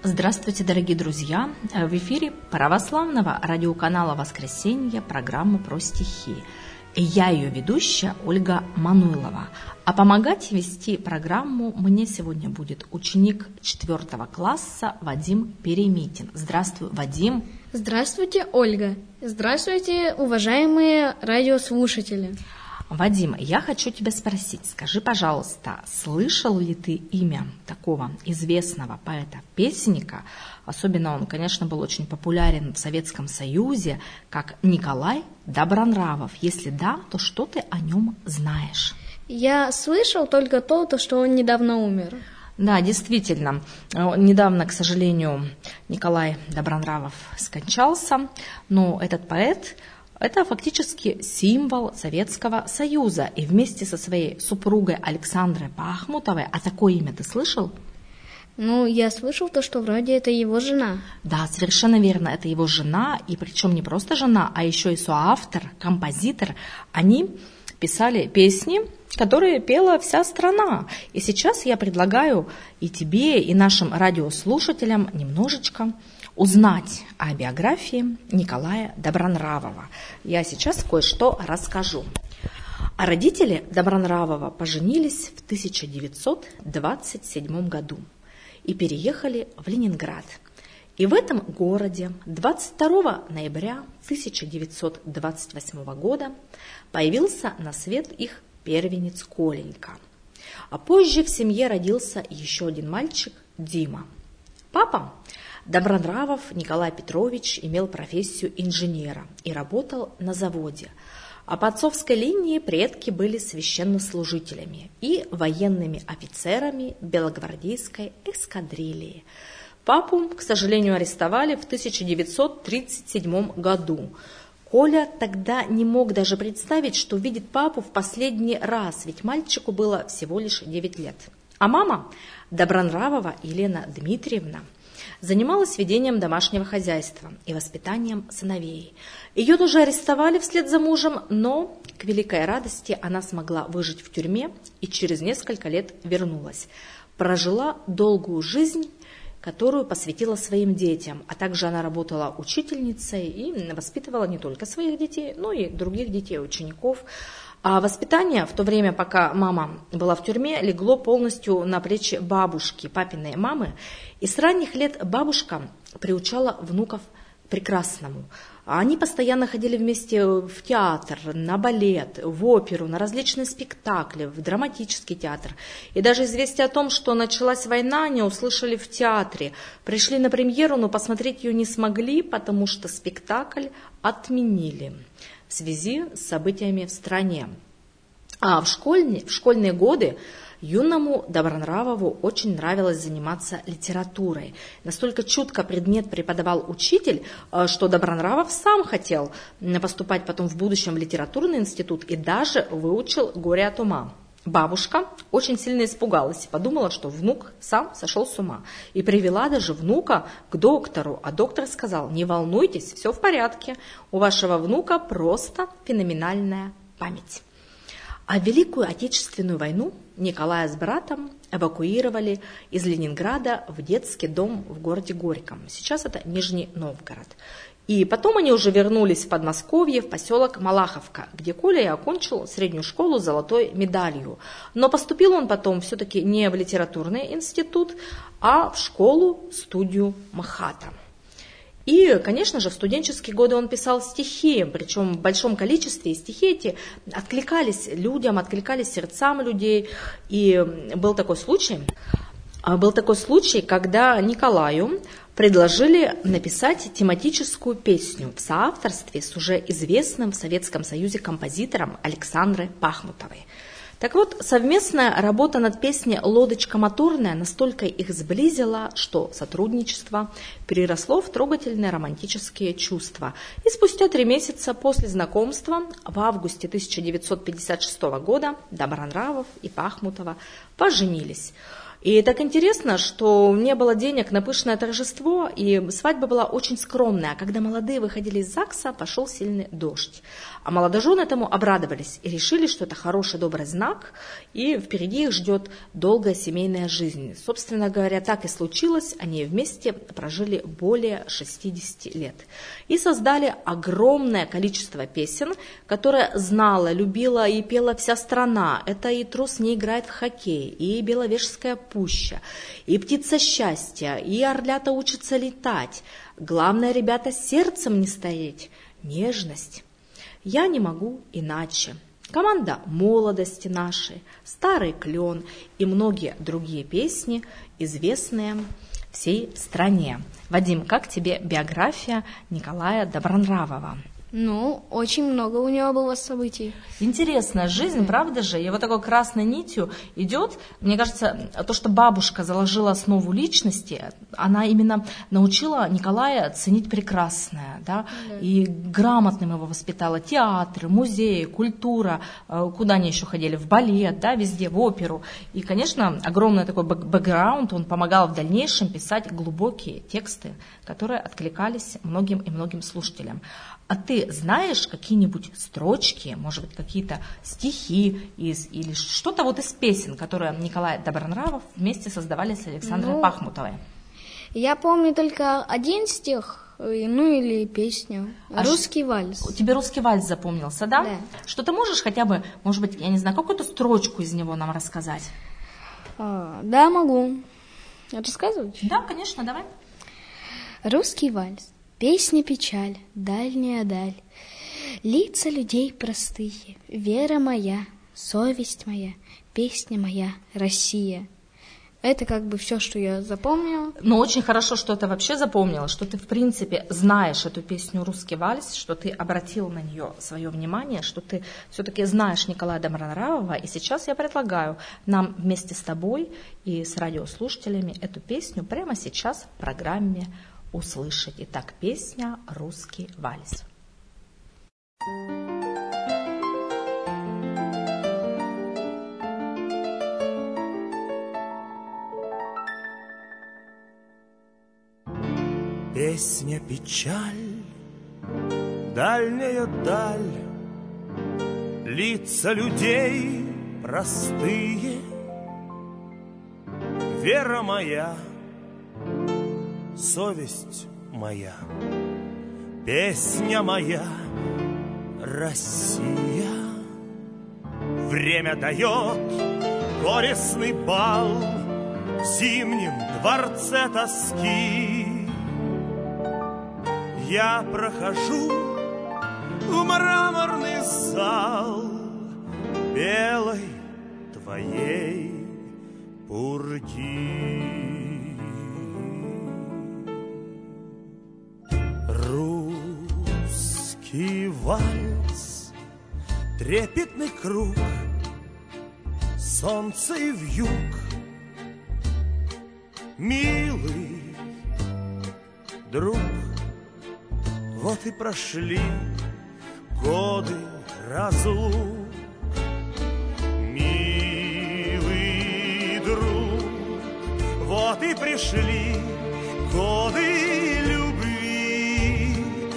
Здравствуйте, дорогие друзья! В эфире православного радиоканала «Воскресенье» программа про стихи. Я ее ведущая Ольга Мануйлова. А помогать вести программу мне сегодня будет ученик 4 класса Вадим Перемитин. Здравствуй, Вадим! Здравствуйте, Ольга! Здравствуйте, уважаемые радиослушатели! Вадим, я хочу тебя спросить, скажи, пожалуйста, слышал ли ты имя такого известного поэта-песенника, особенно он, конечно, был очень популярен в Советском Союзе, как Николай Добронравов? Если да, то что ты о нем знаешь? Я слышал только то, что он недавно умер. Да, действительно, недавно, к сожалению, Николай Добронравов скончался, но этот поэт – это фактически символ Советского Союза. И вместе со своей супругой Александрой Пахмутовой, а такое имя ты слышал? Я слышал то, что вроде это его жена. Да, совершенно верно, это его жена, и причем не просто жена, а еще и соавтор, композитор. Они писали песни, которые пела вся страна. И сейчас я предлагаю и тебе, и нашим радиослушателям немножечко узнать о биографии Николая Добронравова. Я сейчас кое-что расскажу. А родители Добронравова поженились в 1927 году и переехали в Ленинград. И в этом городе 22 ноября 1928 года появился на свет их первенец Коленька. А позже в семье родился еще один мальчик Дима. Папа Добронравов Николай Петрович имел профессию инженера и работал на заводе. А по отцовской линии предки были священнослужителями и военными офицерами Белогвардейской эскадрильи. Папу, к сожалению, арестовали в 1937 году. Коля тогда не мог даже представить, что видит папу в последний раз, ведь мальчику было всего лишь 9 лет. А мама Добронравова Елена Дмитриевна занималась ведением домашнего хозяйства и воспитанием сыновей. Ее тоже арестовали вслед за мужем, но, к великой радости, она смогла выжить в тюрьме и через несколько лет вернулась. Прожила долгую жизнь, которую посвятила своим детям, а также она работала учительницей и воспитывала не только своих детей, но и других детей, учеников. А воспитание в то время, пока мама была в тюрьме, легло полностью на плечи бабушки, папиной мамы. И с ранних лет бабушка приучала внуков прекрасному. Они постоянно ходили вместе в театр, на балет, в оперу, на различные спектакли, в драматический театр. И даже известие о том, что началась война, они услышали в театре. Пришли на премьеру, но посмотреть ее не смогли, потому что спектакль отменили в связи с событиями в стране. А в школьные годы юному Добронравову очень нравилось заниматься литературой. Настолько чутко предмет преподавал учитель, что Добронравов сам хотел поступать потом в будущем в литературный институт и даже выучил «Горе от ума». Бабушка очень сильно испугалась и подумала, что внук сам сошел с ума. И привела даже внука к доктору. А доктор сказал: не волнуйтесь, все в порядке. У вашего внука просто феноменальная память. А в Великую Отечественную войну Николая с братом эвакуировали из Ленинграда в детский дом в городе Горьком. Сейчас это Нижний Новгород. И потом они уже вернулись в Подмосковье, в поселок Малаховка, где Коля и окончил среднюю школу с золотой медалью. Но поступил он потом все-таки не в литературный институт, а в школу-студию МХАТа. И, конечно же, в студенческие годы он писал стихи, причем в большом количестве, и стихи эти откликались людям, откликались сердцам людей. И был такой случай, когда Николаю предложили написать тематическую песню в соавторстве с уже известным в Советском Союзе композитором Александрой Пахмутовой. Так вот, совместная работа над песней «Лодочка моторная» настолько их сблизила, что сотрудничество переросло в трогательные романтические чувства. И спустя 3 месяца после знакомства, в августе 1956 года, Добронравов и Пахмутова поженились. И так интересно, что не было денег на пышное торжество, и свадьба была очень скромная. А когда молодые выходили из ЗАГСа, пошел сильный дождь. А молодожены этому обрадовались и решили, что это хороший, добрый знак, и впереди их ждет долгая семейная жизнь. Собственно говоря, так и случилось. Они вместе прожили более 60 лет. И создали огромное количество песен, которые знала, любила и пела вся страна. Это и «Трус не играет в хоккей», и «Беловежская пуща», и «Птица счастья», и «Орлята учатся летать». Главное, ребята, сердцем не стареть, нежность. «Я не могу иначе», «Команда молодости нашей», «Старый клен» и многие другие песни, известные всей стране. Вадим, как тебе биография Николая Добронравова? Ну, очень много у него было событий. Интересная жизнь, правда же? И вот такой красной нитью идет, мне кажется, то, что бабушка заложила основу личности, она именно научила Николая ценить прекрасное, да? И грамотным его воспитала. Театры, музеи, культура, куда они еще ходили, в балет, да, везде, в оперу. И, конечно, огромный такой бэкграунд, он помогал в дальнейшем писать глубокие тексты, которые откликались многим и многим слушателям. А ты знаешь какие-нибудь строчки, может быть, какие-то стихи или что-то вот из песен, которые Николай Добронравов вместе создавали с Александрой Пахмутовой? Я помню только один стих, или песню. «Русский вальс». Тебе «Русский вальс» запомнился, да? Да. Что ты можешь хотя бы, может быть, я не знаю, какую-то строчку из него нам рассказать? Да, могу. Рассказывать? Да, конечно, давай. «Русский вальс. Песня печаль, дальняя даль, лица людей простые, вера моя, совесть моя, песня моя, Россия». Это как бы все, что я запомнила. Но очень хорошо, что ты вообще запомнила, что ты, в принципе, знаешь эту песню «Русский вальс», что ты обратил на нее свое внимание, что ты все-таки знаешь Николая Добронравова. И сейчас я предлагаю нам вместе с тобой и с радиослушателями эту песню прямо сейчас в программе услышать. Итак, песня «Русский вальс». Песня печаль, дальняя даль, лица людей простые, вера моя, совесть моя, песня моя, Россия. Время дает горестный бал в зимнем дворце тоски. Я прохожу в мраморный зал белой твоей пурги. Русский вальс, трепетный круг, солнце и вьюг. Милый друг, вот и прошли годы разлук. Милый друг, вот и пришли годы любви.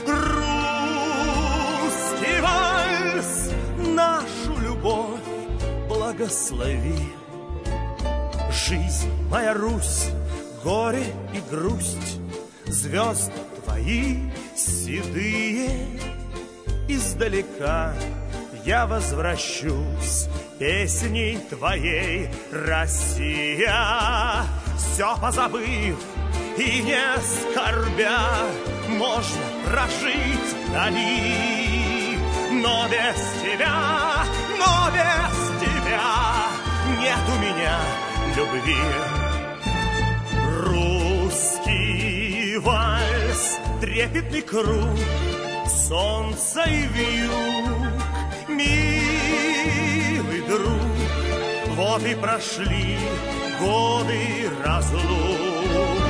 Русский вальс, нашу любовь благослови. Жизнь моя, Русь, горе и грусть, звезды твои седые. Издалека я возвращусь песней твоей, Россия. Все позабыв и не скорбя, можно прожить вдали. Но без тебя нет у меня любви. Русский вальс, трепетный круг, солнце и вьюг. Милый друг, вот и прошли годы разлук.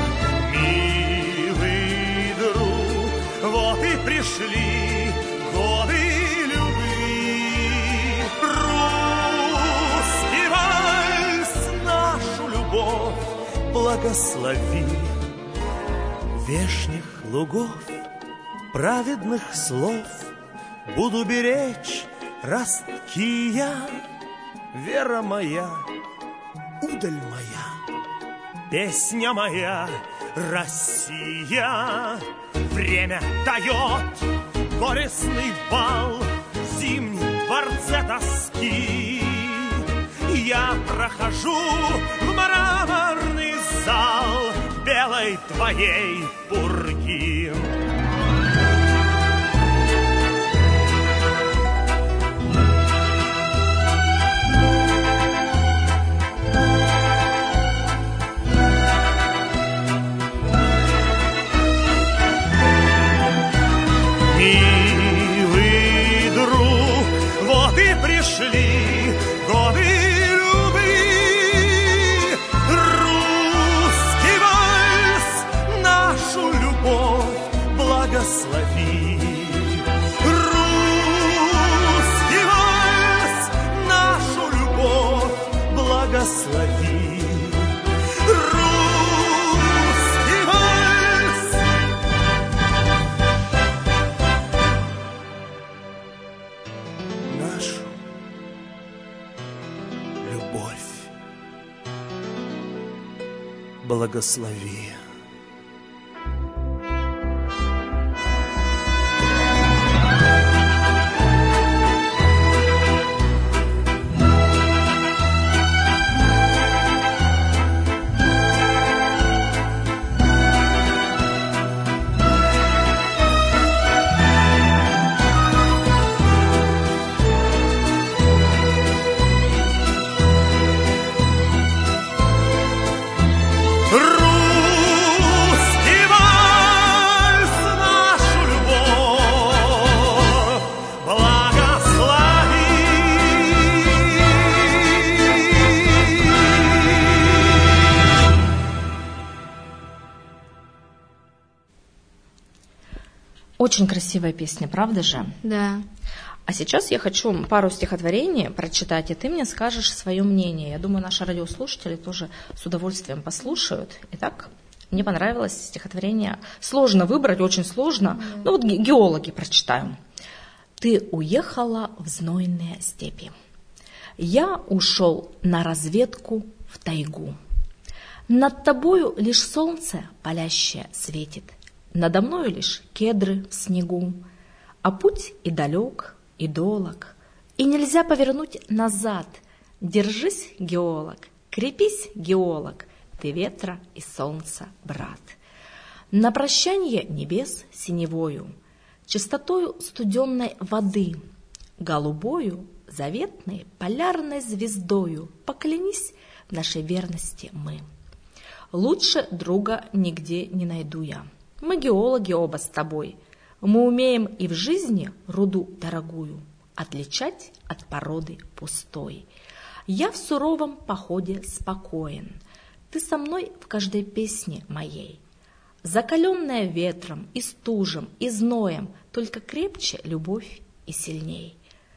Милый друг, вот и пришли годы любви. Русский вальс, нашу любовь благослови вешних лугов, праведных слов. Буду беречь ростки я, вера моя, удаль моя, песня моя, Россия. Время дает горестный бал в зимнем дворце тоски. Я прохожу в мраморный зал белой твоей пурги. Милый друг, вот и пришли годы любви. Русский вальс нашу любовь благослови. Русский вальс нашу любовь благослови. Благослови. Очень красивая песня, правда же? Да. А сейчас я хочу пару стихотворений прочитать, и ты мне скажешь свое мнение. Я думаю, наши радиослушатели тоже с удовольствием послушают. Итак, мне понравилось стихотворение. Сложно выбрать, очень сложно. Ну вот геологи прочитаю. Ты уехала в знойные степи. Я ушел на разведку в тайгу. Над тобою лишь солнце палящее светит, надо мною лишь кедры в снегу. А путь и далек, и долог, и нельзя повернуть назад. Держись, геолог, крепись, геолог, ты ветра и солнца, брат. На прощанье небес синевою, чистотою студенной воды, голубою, заветной, полярной звездою поклянись в нашей верности мы. Лучше друга нигде не найду я. Мы геологи оба с тобой. Мы умеем и в жизни руду дорогую отличать от породы пустой. Я в суровом походе спокоен. Ты со мной в каждой песне моей. Закаленная ветром и стужем, и зноем, только крепче любовь и сильней.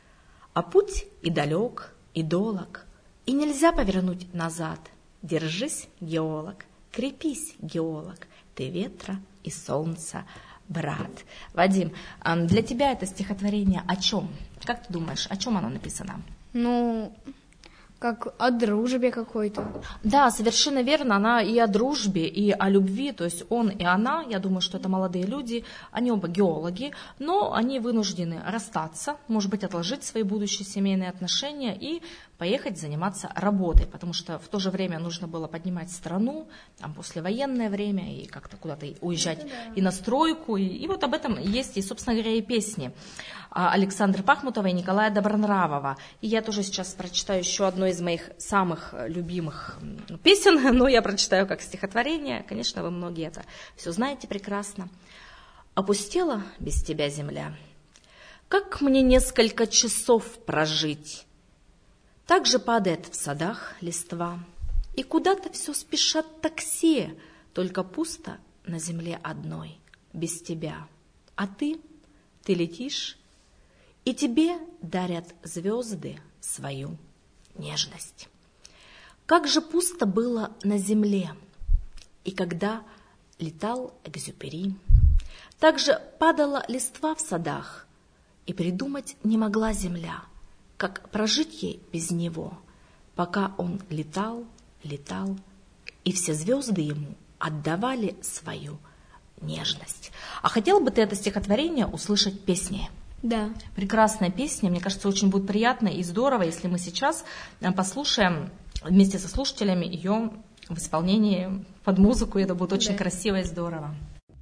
А путь и далек, и долог, и нельзя повернуть назад. Держись, геолог, крепись, геолог, ты ветра и солнца, брат. Вадим, для тебя это стихотворение о чем? Как ты думаешь, о чем оно написано? Ну, как о дружбе какой-то. Да, совершенно верно, она и о дружбе, и о любви, то есть он и она, я думаю, что это молодые люди, они оба геологи, но они вынуждены расстаться, может быть, отложить свои будущие семейные отношения и поехать заниматься работой, потому что в то же время нужно было поднимать страну, там, послевоенное время, и как-то куда-то уезжать и на стройку, и вот об этом есть, и, собственно говоря, и песни Александры Пахмутовой и Николая Добронравова. И я тоже сейчас прочитаю еще одно из моих самых любимых песен, но я прочитаю как стихотворение, конечно, вы многие это все знаете прекрасно. «Опустела без тебя земля, как мне несколько часов прожить?» Так же падает в садах листва, и куда-то все спешат такси, только пусто на земле одной, без тебя. А ты летишь, и тебе дарят звезды свою нежность. Как же пусто было на земле, и когда летал Экзюпери. Также падала листва в садах, и придумать не могла земля, как прожить ей без него, пока он летал, летал, и все звезды ему отдавали свою нежность. А хотел бы ты это стихотворение услышать песней? Да. Прекрасная песня, мне кажется, очень будет приятно и здорово, если мы сейчас послушаем вместе со слушателями ее в исполнении под музыку, и это будет очень красиво и здорово.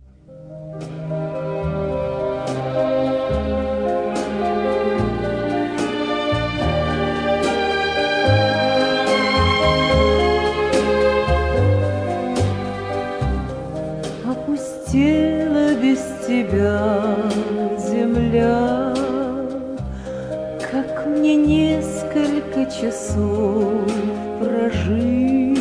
Опустела без тебя земля, как мне несколько часов прожить.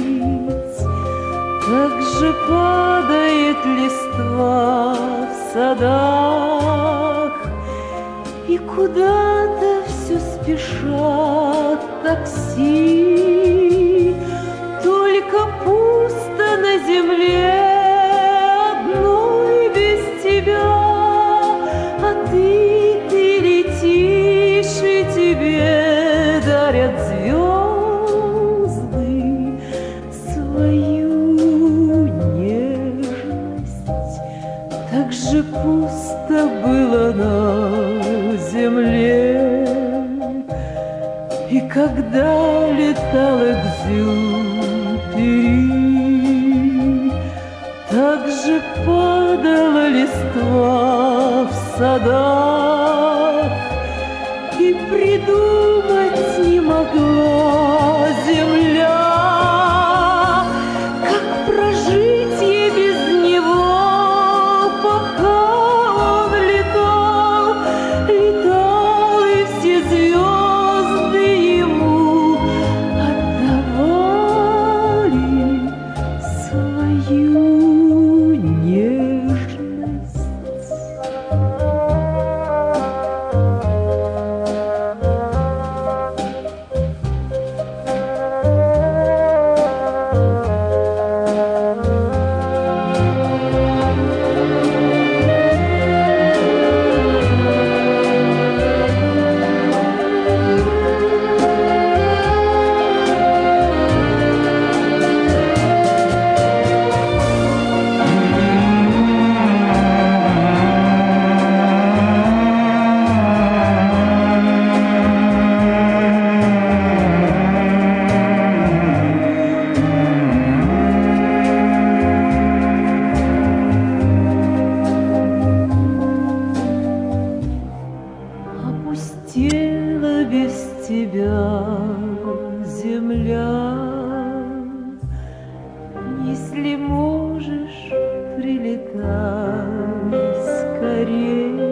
Как же падает листва в садах, и куда-то все спешат такси, только пусто на земле одной без тебя, а ты летишь, и тебе дарят звезды свою нежность. Так же пусто было на земле, и когда летал Экзюпери, так же падала листва в садах, и придумать не могла земля, как прожить ей без него, пока он летал, летал, и все звезды ему отдавали свою нежность. Опустела без тебя земля, если можешь, прилетай скорей.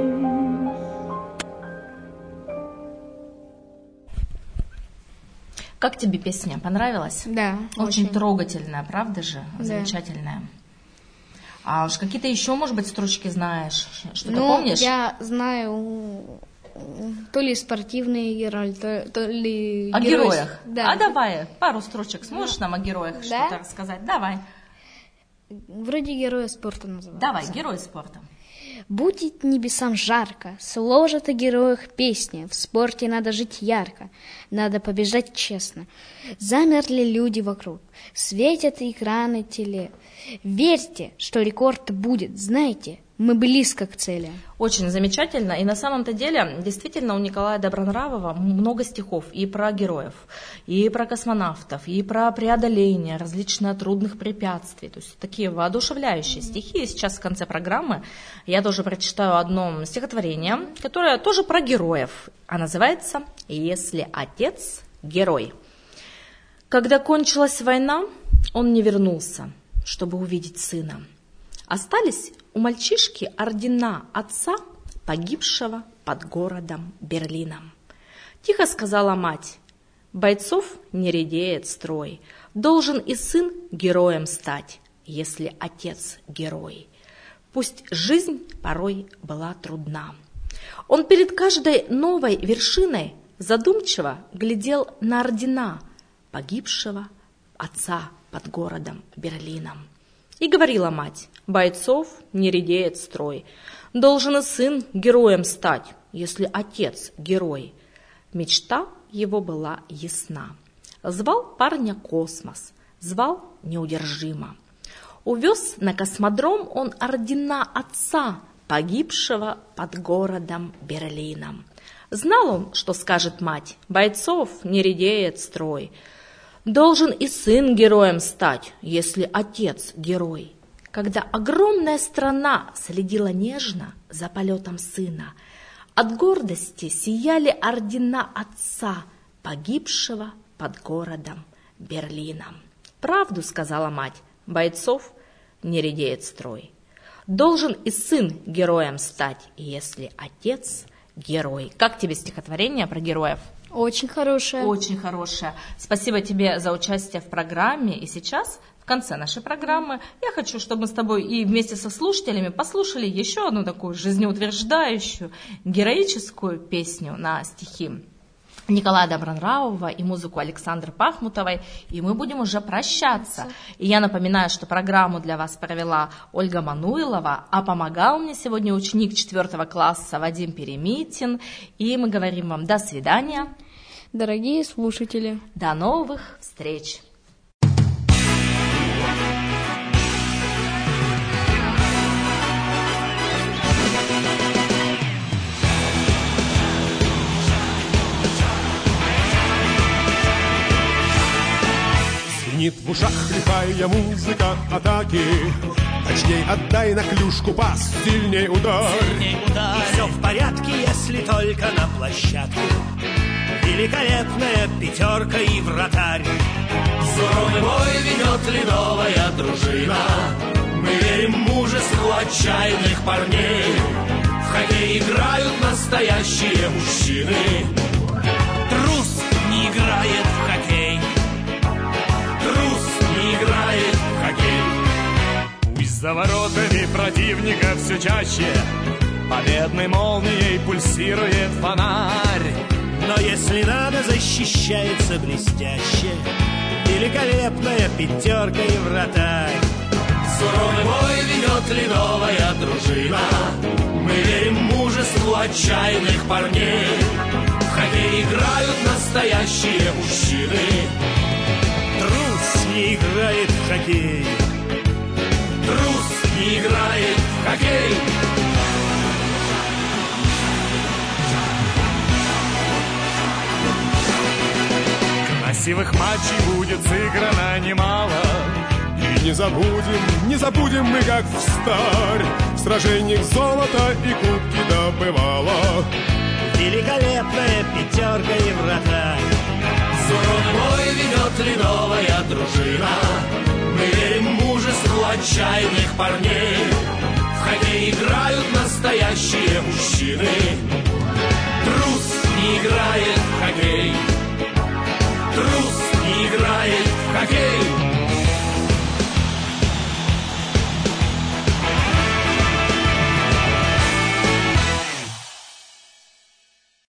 Как тебе песня? Понравилась? Да, Очень трогательная, правда же? Да. Замечательная. А уж какие-то еще, может быть, строчки знаешь? Что-то Ну, помнишь? я знаю то ли спортивные герои, то ли О героях? Да. А давай, пару строчек сможешь нам о героях Да? что-то рассказать? Давай. Вроде героя спорта называется. Давай, герой спорта. Будет небесам жарко, сложат о героях песни, в спорте надо жить ярко, надо побеждать честно. Замерли люди вокруг, светят экраны теле. Верьте, что рекорд будет, знайте, мы близко к цели. Очень замечательно. И на самом-то деле, действительно, у Николая Добронравова много стихов и про героев, и про космонавтов, и про преодоление различных трудных препятствий. То есть такие воодушевляющие стихи. И сейчас в конце программы я тоже прочитаю одно стихотворение, которое тоже про героев. А называется «Если отец – герой». Когда кончилась война, он не вернулся, чтобы увидеть сына. Остались у мальчишки ордена отца, погибшего под городом Берлином. Тихо сказала мать: бойцов не редеет строй, должен и сын героем стать, если отец герой. Пусть жизнь порой была трудна. Он перед каждой новой вершиной задумчиво глядел на ордена погибшего отца под городом Берлином. И говорила мать: бойцов не редеет строй. Должен и сын героем стать, если отец герой. Мечта его была ясна. Звал парня Космос, звал неудержимо. Увез на космодром он ордена отца, погибшего под городом Берлином. Знал он, что скажет мать: бойцов не редеет строй. Должен и сын героем стать, если отец герой. Когда огромная страна следила нежно за полетом сына, от гордости сияли ордена отца, погибшего под городом Берлином. Правду сказала мать: бойцов не редеет строй. Должен и сын героем стать, если отец герой. Как тебе стихотворение про героев? Очень хорошая. Очень хорошая. Спасибо тебе за участие в программе. И сейчас, в конце нашей программы, я хочу, чтобы мы с тобой и вместе со слушателями послушали еще одну такую жизнеутверждающую, героическую песню на стихи Николая Добронравова и музыку Александры Пахмутовой, и мы будем уже прощаться. И я напоминаю, что программу для вас провела Ольга Мануилова, а помогал мне сегодня ученик 4 класса Вадим Перемитин, и мы говорим вам до свидания. Дорогие слушатели, до новых встреч! Звенит в ушах лихая музыка атаки. Точней отдай на клюшку пас, сильней удар. Все в порядке, если только на площадке великолепная пятерка и вратарь. Суровый бой ведет ледовая дружина. Мы верим мужеству отчаянных парней. В хоккей играют настоящие мужчины. Трус не играет в хоккей. Трус не играет в хоккей. Пусть за воротами противника все чаще победной молнией пульсирует фонарь. Но если надо, защищается блестяще великолепная пятерка и вратарь. Суровый бой ведет ледовая дружина. Мы верим мужеству отчаянных парней. В хоккей играют настоящие мужчины. Трус не играет в хоккей. Трус не играет в хоккей. Красивых матчей будет сыграно немало. И не забудем мы, как встарь, в сражениях золото и кубки добывала великолепная пятерка и вратарь. Суровый бой ведет ледовая дружина. Мы верим мужеству отчаянных парней. В хоккей играют настоящие мужчины. Трус не играет в хоккей.